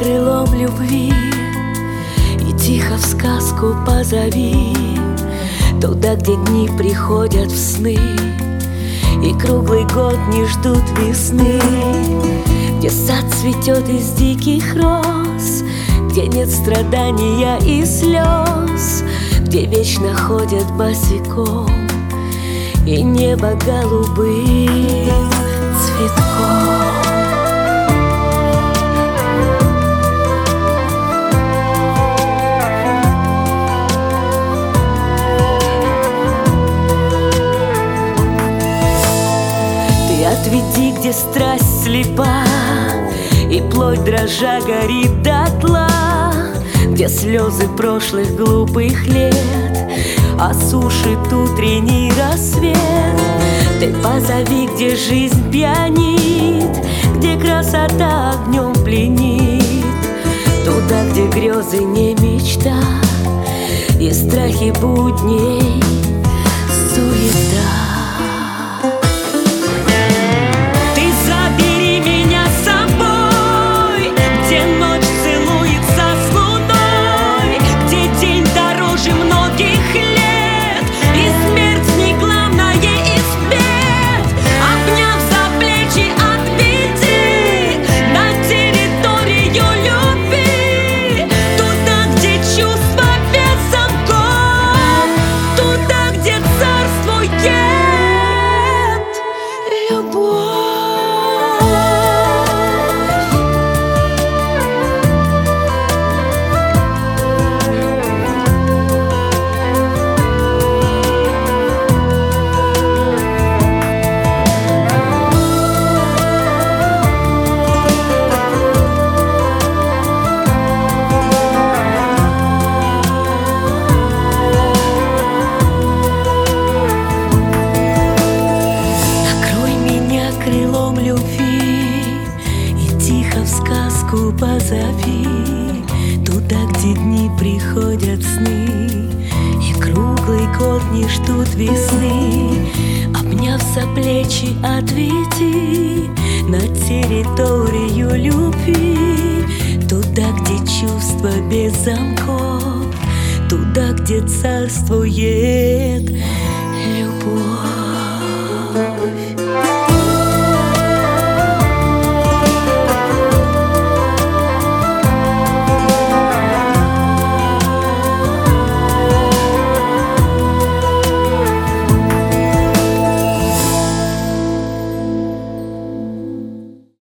крылом любви и тихо в сказку позови, туда, где дни приходят в сны и круглый год не ждут весны, где сад цветет из диких роз, где нет страдания и слез, где вечно ходят босиком и небо голубым цветком. Отведи, где страсть слепа и плоть дрожа горит дотла, где слезы прошлых глупых лет осушит утренний рассвет. Ты позови, где жизнь пьянит, где красота огнем пленит, туда, где грезы не мечта и страхи будней суета. Крылом любви и тихо в сказку позови, туда, где дни приходят сны и круглый год не ждут весны. Обняв за плечи, отведи на территорию любви, туда, где чувства без замков, туда, где царствует любовь.